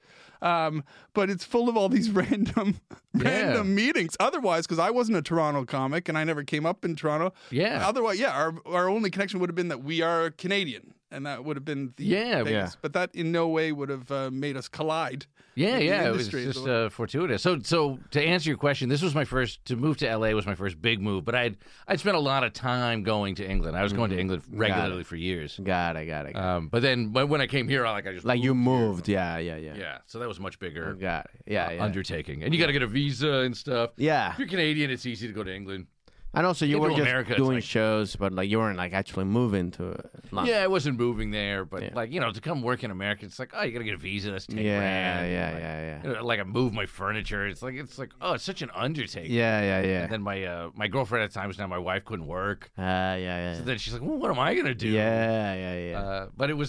But it's full of all these random meetings. Otherwise, because I wasn't a Toronto comic and I never came up in Toronto. Yeah. Otherwise, our only connection would have been that we are Canadian, and that would have been the Yeah, things. yeah. But that in no way would have made us collide. Yeah, in the yeah, it was industry, just so- fortuitous. So to answer your question, this was to move to LA was my first big move, but I'd spent a lot of time going to England. I was going to England regularly for years. Got it. But then when I came here, I just Like you moved moved. Yeah. here. Yeah, so that was much bigger Got it. Yeah. undertaking, and you got to get a visa and stuff. Yeah. If you're Canadian, it's easy to go to England. And also, you In were Middle just America, it's doing like- shows, but like you weren't like actually moving to London. Yeah, I wasn't moving there, but Yeah. like to come work in America, it's like you got to get a visa. That's 10 Yeah, grand. yeah. Like I move my furniture. It's like it's such an undertaking. Yeah. And then my girlfriend at the time was now my wife couldn't work. Yeah. So then she's like, well, what am I gonna do? Yeah. But it was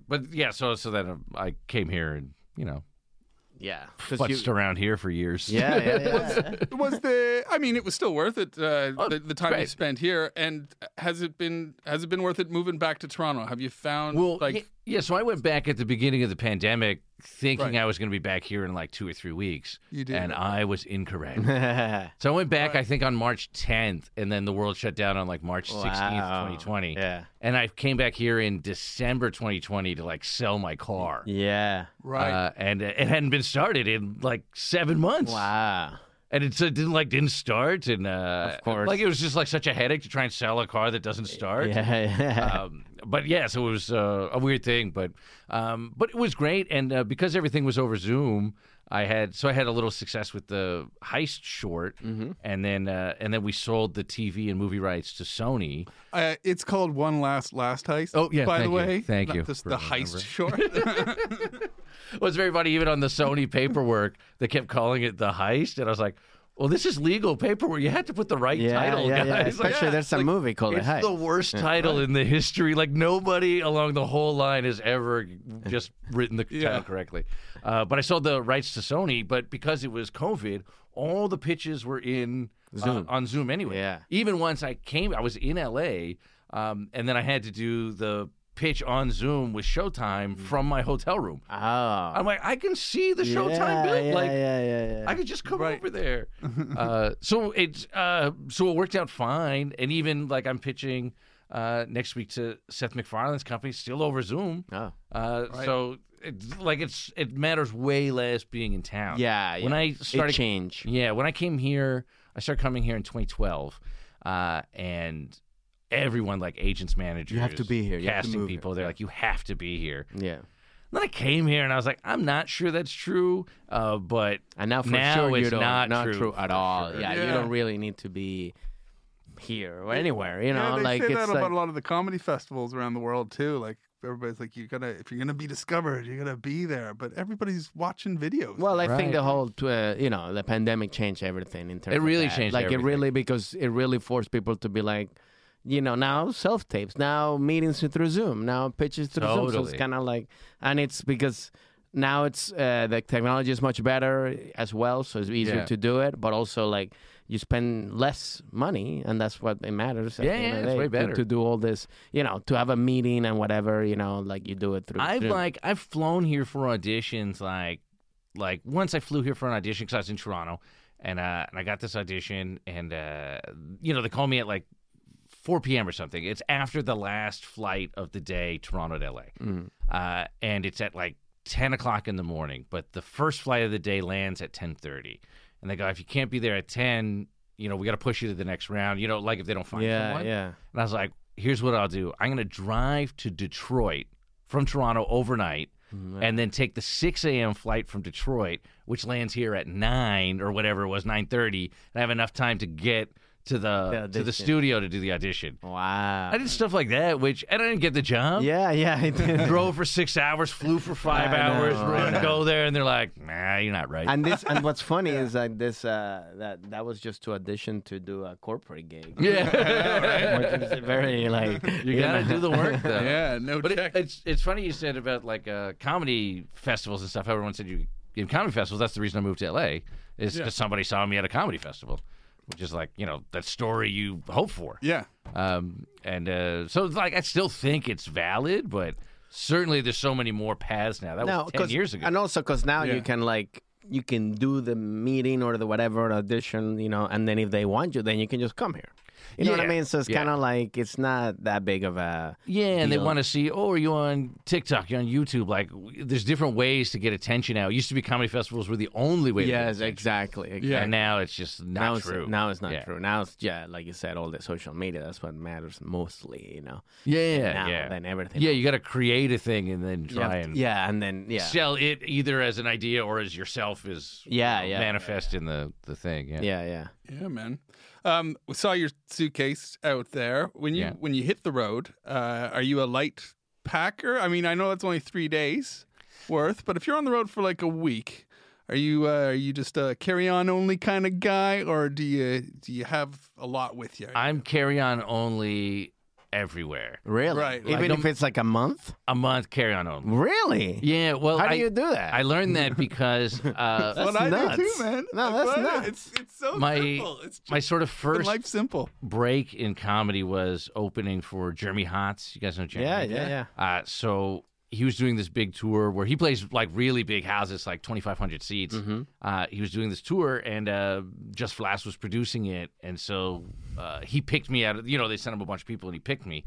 so then I came here and Yeah. futzed around here for years. Yeah. It was still worth it, the time you great. spent here. And has it been worth it moving back to Toronto? Have you found Well, like yeah. So I went back at the beginning of the pandemic, thinking Right. I was going to be back here in like 2 or 3 weeks. You did. And I was incorrect. yeah. So I went back, I think, on March 10th, and then the world shut down on like March 16th, Wow. 2020. Yeah. And I came back here in December 2020 to like sell my car. Yeah. right? And it hadn't been started in like 7 months. Wow. And it didn't start, and Of course. like it was just like such a headache to try and sell a car that doesn't start. Yeah. But yeah, so it was a weird thing, but it was great, and because everything was over Zoom, I had a little success with the Heist short, Mm-hmm. and then we sold the TV and movie rights to Sony. It's called One Last Heist. Oh, yeah, by thank the you. way, Thank Not you just for the remembering. heist short. Well, it's very funny. Even on the Sony paperwork, they kept calling it the Heist, and I was like, "Well, this is legal paperwork. You had to put the right title, yeah. guys." Like, Especially there's a movie called it's The Heist. the worst title in the history. Like nobody along the whole line has ever just written the title correctly. But I sold the rights to Sony. But because it was COVID, all the pitches were in Zoom. on Zoom anyway. Yeah. Even once I was in LA, and then I had to do the pitch on Zoom with Showtime from my hotel room. Oh. I'm like, I can see the Showtime bill. Yeah. I could just come over there. So it worked out fine. And even like I'm pitching next week to Seth MacFarlane's company, still over Zoom. Oh. So it matters way less being in town. Yeah. When I started it changed. Yeah, when I came here, I started coming here in 2012, and everyone, like agents, managers, You have to be here. You have to casting move people, here. they're like, you have to be here. Yeah. Then I came here and I was like, I'm not sure that's true, but And now for now sure it's you don't, not true at for all. sure. Yeah, you Yeah. don't really need to be here or anywhere. You know, they like say it's that like, about a lot of the comedy festivals around the world too. Like everybody's like, if you're gonna be discovered, you're gonna be there. But everybody's watching videos. Well, I think Right. the whole, the pandemic changed everything in terms. It really of that. changed Like everything. it really because it really forced people to be like, now self tapes, now meetings through Zoom, now pitches through Zoom. So it's Totally. kind of like, and it's because now it's the technology is much better as well, so it's easier Yeah. to do it. But also like you spend less money, and that's what it matters. at the Yeah, end of yeah, the it's day, way better. to do all this. To have a meeting and whatever. Like you do it through. Zoom. I've flown here for auditions like once I flew here for an audition because I was in Toronto and I got this audition and they called me at like 4 p.m. or something. It's after the last flight of the day, Toronto to LA, and it's at like 10 o'clock in the morning. But the first flight of the day lands at 10:30, and they go, if you can't be there at 10, we got to push you to the next round. Like if they don't find someone. Yeah. And I was like, here's what I'll do. I'm going to drive to Detroit from Toronto overnight and then take the 6 a.m. flight from Detroit, which lands here at 9 or whatever it was, 9:30. And I have enough time to get to the audition. studio to do the audition. Wow. I did stuff like that, and I didn't get the job. Yeah. I did. Drove for 6 hours, flew for 5 I hours, know, ready I to know. go there, and they're like, nah, you're not right. And what's funny is like this that was just to audition to do a corporate gig. yeah. Which is very like You gotta do the work, though. yeah, no But check. it's funny you said about like comedy festivals and stuff. Everyone said you in comedy festivals. That's the reason I moved to LA is because somebody saw me at a comedy festival, which is like that story you hope for. yeah. So it's like I still think it's valid, but certainly there's so many more paths now. That was 10 years ago. And also because now Yeah. you can do the meeting or the whatever audition, and then if they want you, then you can just come here. You know what I Yeah. mean? So it's Yeah. kind of like it's not that big of a And they deal. want to see, are you on TikTok? You're on YouTube. Like, there's different ways to get attention now. It used to be comedy festivals were the only way to get Yes, attention. exactly. Yeah. And now it's just not Now true. now it's not Yeah. true. Now it's like you said, all the social media. That's what matters mostly. Yeah, Now, yeah. Then everything. Yeah, you got to create a thing and then You try have to- and yeah, and then sell it either as an idea or as yourself as Yeah, yeah. manifest in the thing. Yeah. yeah. Yeah, man. We saw your suitcase out there. When you hit the road, are you a light packer? I mean, I know that's only 3 days worth, but if you're on the road for like a week, are you just a carry-on only kind of guy, or do you have a lot with you? I'm carry on only everywhere. Really? Right. Even if it's like a month? A month carry on only. Really? Yeah. Well, How do you do that? I learned that because That's what I nuts. do too, man. No, that's nuts. It's so my simple. It's just my sort of first life simple. break in comedy was opening for Jeremy Hotz. You guys know Jeremy? Yeah. So he was doing this big tour where he plays like really big houses, like 2,500 seats. He was doing this tour, and Just for Laughs was producing it, and so he picked me out. They sent him a bunch of people, and he picked me.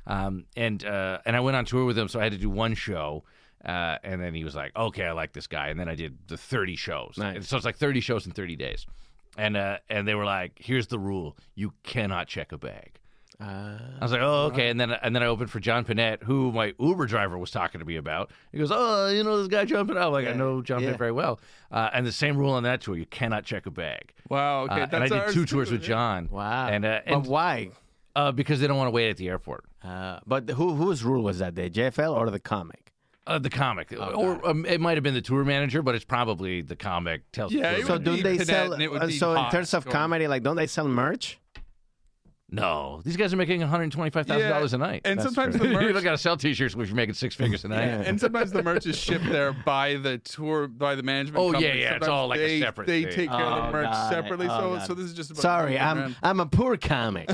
And I went on tour with him, so I had to do one show. And then he was like, "Okay, I like this guy." And then I did the 30 shows. Nice. And so it's like 30 shows in 30 days. And they were like, "Here's the rule: you cannot check a bag." I was like, "Oh, okay." And then I opened for John Panette, who my Uber driver was talking to me about. He goes, "Oh, this guy John Panette." I'm like, "I know John Panette very well." And the same rule on that tour: you cannot check a bag. Wow. Okay, And I did ours 2 tours too, with John. Wow. And but why? because they don't want to wait at the airport. But whose rule was that? The JFL or the comic? The comic, or it might have been the tour manager, but it's probably the comic. Tells Yeah, the it tour So would manager. do be they Panette sell? and it would be So in hot terms of going- comedy, like, don't they sell merch? No, these guys are making $125,000 a night. And sometimes the You merch. don't got to sell T-shirts if you're making six figures a night. Yeah, and sometimes the merch is shipped there by the management. Oh, company. yeah, it's Sometimes all like a separate They thing. take care of the Oh, merch got it. separately. Oh, So got this is just about Sorry, $100,000. I'm a poor comic.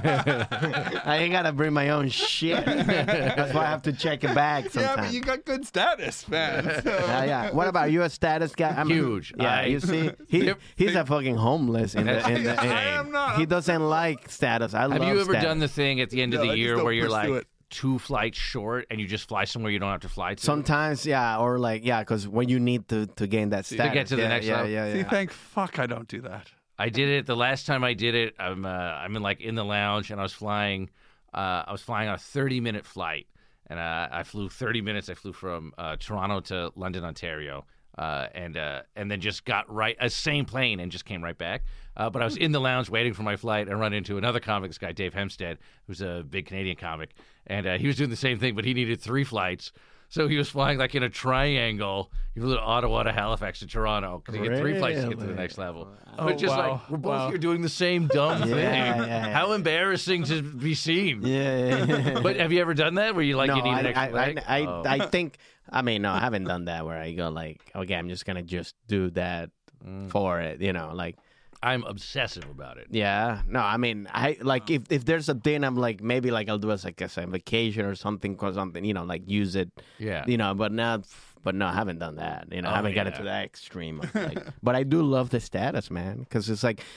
I ain't gotta bring my own shit. That's why I have to check a bag Yeah, sometimes. but you got good status, man. So. Yeah. What about you? A status guy? I'm Huge. Yeah, you see, he's a fucking homeless. I am not. He doesn't like status. I love Have you ever status. done the thing at the end of No, the I just year don't where you're pursue like it. 2 flights short and you just fly somewhere you don't have to fly to? Sometimes, yeah, or like, yeah, because when you need to gain that status. get to the yeah, next yeah, level. Yeah, See, yeah. thank fuck I don't do that. I did it the last time I did it. I'm in the lounge and I was flying. I was flying on a 30-minute flight, and I flew 30 minutes. I flew from Toronto to London, Ontario, and then just got same plane and just came right back. But I was in the lounge waiting for my flight and run into another comic, this guy Dave Hempstead, who's a big Canadian comic, and he was doing the same thing, but he needed 3 flights. So he was flying like in a triangle. He flew to Ottawa to Halifax to Toronto because he had 3 flights to get to the next level. But just wow. like we're both Wow. here doing the same dumb thing. yeah. How embarrassing to be seen. Yeah. But have you ever done that where you like No, you need an extra leg? I think, I mean, no, I haven't done that where I go like, okay, I'm just going to just do that for it, like. I'm obsessive about it. Yeah, no, I mean, I like if there's a thing, I'm like maybe like I'll do as like a vacation or something, like use it, Yeah. but not. But no, I haven't done that. I haven't gotten to that extreme. Of, like, but I do love the status, man, because it's like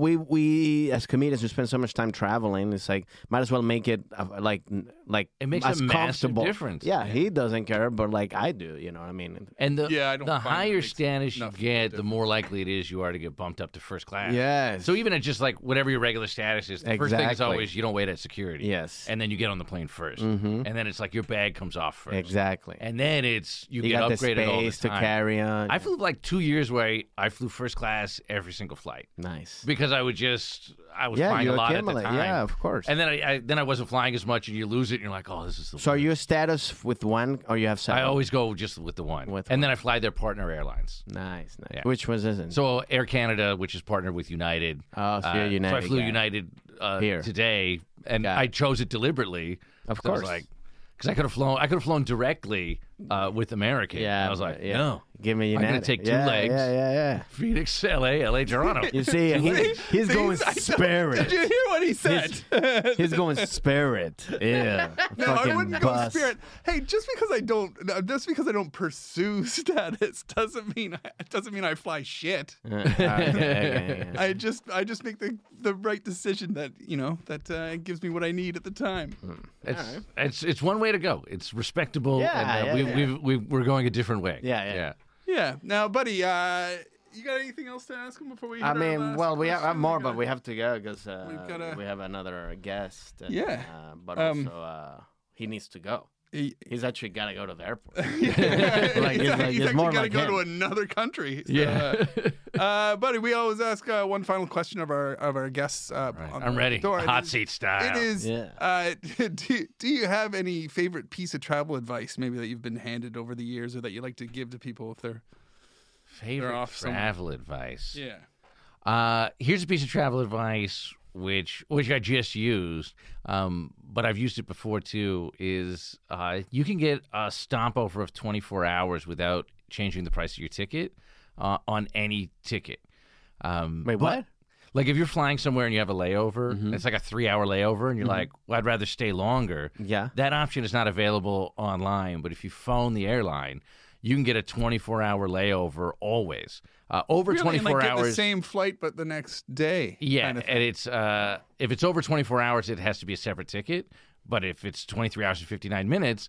we as comedians we spend so much time traveling. It's like might as well make it like It makes as a massive comfortable. difference. Yeah, he doesn't care, but like I do. You know what I mean? And the Yeah, I don't the find it higher makes status you enough get, the difference. more likely it is you are to get bumped up to first class. Yes. So even at just like whatever your regular status is, the first thing is Exactly. always you don't wait at security. Yes. And then you get on the plane 1st. Mhm. And then it's like your bag comes off first. Exactly. And then it's you You get got the upgraded all the space to time. carry on. I flew like 2 years where I flew first class every single flight Nice. because I was Yeah, flying you a lot at the accumulate. time. Yeah, of course. And then I wasn't flying as much, and you lose it, and you're like, oh, this is the. So are worst. you a status with one, or you have seven? I always go just with the one, With and one. then I fly their partner airlines. Nice. Yeah. Which was isn't? So Air Canada, which is partnered with United. Oh, so you're a United So I flew guy. United Here. today, and Got it. I chose it deliberately. Of So I was course. like, because I could have flown directly with American. yeah. And I was like, yeah. no, Give me I'm United. gonna take 2 Yeah, legs. Yeah. Phoenix, LA, Toronto. You see, he's going Spirit. Did you hear what he said? He's going Spirit. Yeah. No, Fucking I wouldn't bus. go Spirit. Hey, just because I don't pursue status doesn't mean I fly shit. Okay. I just make the right decision that gives me what I need at the time. It's one way to go. It's respectable. Yeah, and, we're going a different way. Yeah. Yeah. Now, buddy, you got anything else to ask him before we? Hit I our mean, last well, we have question? more, but we have to go because gotta- we have another guest. Yeah. But also, he needs to go. He's actually got to go to the airport. he's it's more actually got to like go him. to another country. So, Yeah. buddy, we always ask one final question of our guests. On I'm the ready. door. Hot seat style. It is. Yeah. Do you have any favorite piece of travel advice, maybe that you've been handed over the years, or that you like to give to people if they're Favorite off somewhere. travel advice. yeah? Here's a piece of travel advice which I just used, but I've used it before too. Is you can get a stopover of 24 hours without changing the price of your ticket on any ticket. Wait, but- what? Like if you're flying somewhere and you have a layover, it's like a 3-hour layover, and you're like, well, I'd rather stay longer. Yeah. That option is not available online, but if you phone the airline, you can get a 24-hour layover always. Over Really? 24 and, like, hours. Get the same flight, but the next day. Yeah, kind of and it's if it's over 24 hours, it has to be a separate ticket. But if it's 23 hours and 59 minutes,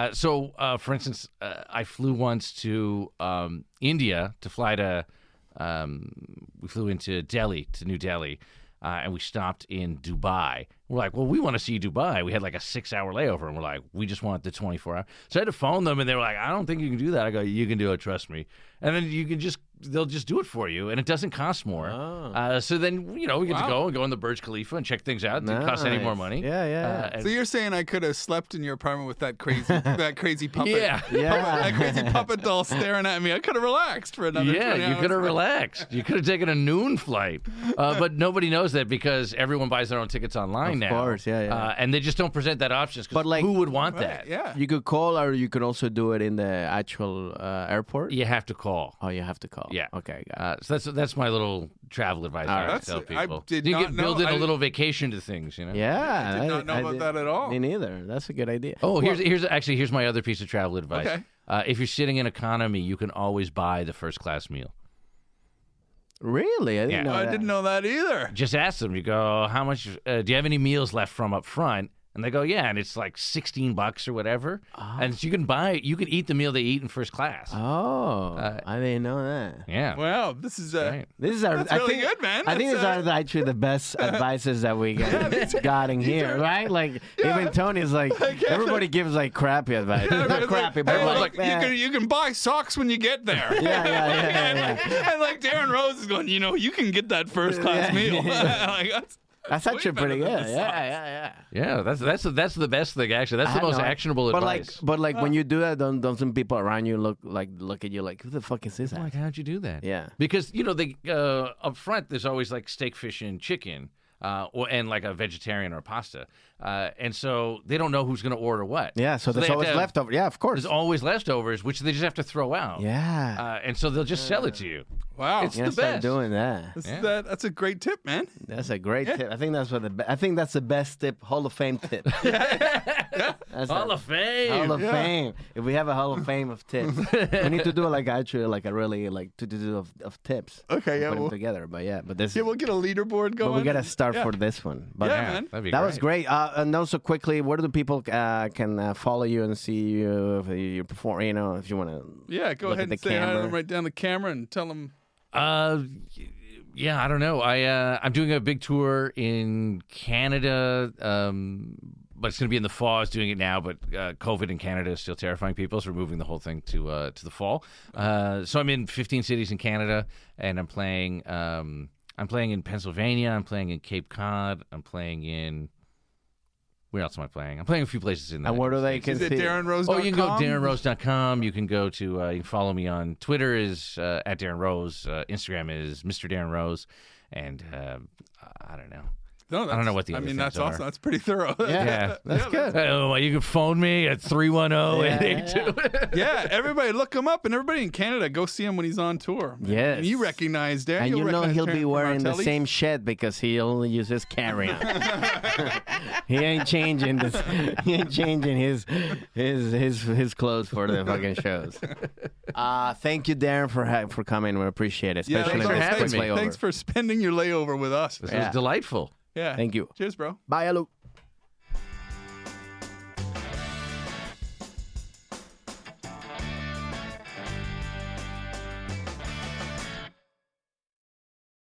for instance, I flew once to India to fly to. We flew into Delhi, to New Delhi, and we stopped in Dubai, We're like, well, we want to see Dubai. We had like a 6-hour layover, and we're like, we just want the 24-hour. So I had to phone them, and they were like, I don't think you can do that. I go, you can do it, trust me. And then they'll just do it for you, and it doesn't cost more. So then, we get to go on the Burj Khalifa and check things out. It didn't cost any more money. Yeah. So you're saying I could have slept in your apartment with that crazy puppet? Yeah. That crazy puppet doll staring at me. I could have relaxed for another 20 Yeah, you hours. could have relaxed. You could have taken a noon flight. But nobody knows that because everyone buys their own tickets online now. Of course, yeah. And they just don't present that option. But, like- who would want that? Yeah. You could call, or you could also do it in the actual airport. You have to call. Oh, you have to call. Yeah. Okay, got it. So that's my little travel advice I right. tell That's- I people. did you not get know- build in I a did- little vacation to things, Yeah, I did not know about that at all. Me neither. That's a good idea. Oh, here's my other piece of travel advice. Okay. If you're sitting in economy, you can always buy the first class meal. Really? I didn't Yeah. know I that. didn't know that either. Just ask them. You go, how much? Do you have any meals left from up front? And they go, yeah, and it's like $16 or whatever. And so you can eat the meal they eat in first class. Oh, I didn't know that. Yeah. Wow, this is Right. This is our. That's I really think, good, man. I think That's, these are actually the best advices that we got in here, right? Like even Tony's like everybody gives like crappy advice. Not it's crappy, like, but hey, like, look, you can buy socks when you get there. yeah. And like Darren Rose is going, you can get that first class meal. Like, That's actually better pretty than good. the Yeah. Yeah, that's the best thing actually. That's the most actionable but advice. But when you do that, don't some people around you look at you like, who the fuck is this? Like, how'd you do that? Yeah. Because they up front there's always like steak, fish, and chicken, and like a vegetarian or pasta, and so they don't know who's going to order what. Yeah, so there's they have always to have- leftover. Yeah, of course. There's always leftovers, which they just have to throw out. Yeah. And so they'll just sell it to you. wow. It's Yeah, the start best. doing that. That's a great tip, man. That's a great tip. I think that's I think that's the best tip, Hall of Fame tip. That's Hall of Fame. Hall of Fame. If we have a Hall of Fame of tips, we need to do like actually like a really like to do of tips. Okay, yeah, Put them well- together. But this. Yeah, we'll get a leaderboard going. but we gotta start Yeah. for this one. But Yeah, man. That'd be that great. was great. And also quickly, where do people can follow you and see you if you perform? If you want to. Yeah, go Look ahead at and the say hi to camera. them right down the camera and tell them. Yeah, I don't know. I'm doing a big tour in Canada, but it's going to be in the fall. I was doing it now, but COVID in Canada is still terrifying people, so we're moving the whole thing to the fall. So I'm in 15 cities in Canada, and I'm playing. I'm playing in Pennsylvania. I'm playing in Cape Cod. I'm playing in. Where else am I playing? I'm playing a few places in. And where do they Is can it see? DarrenRose.com? Oh, you can go to DarrenRose.com. You can go to. You can follow me on Twitter is at Darren Rose. Instagram is Mr. Darren Rose, and I don't know. No, I don't know what the I other mean, things that's are. awesome. That's pretty thorough. Yeah, that's good. Oh, you can phone me at 310-882. Yeah, everybody look him up, and everybody in Canada, go see him when he's on tour. Yes. And you recognize Darren. And You'll you know recognize he'll Darren be from wearing the Martelli. same shed because he only uses carry-on. He ain't changing this. He ain't changing his clothes for the fucking shows. Thank you, Darren, for coming. We appreciate it, Yeah, especially thanks for this having quick me. layover. Thanks for spending your layover with us. This Yeah. was delightful. Yeah. Thank you. Cheers, bro. Bye, hello.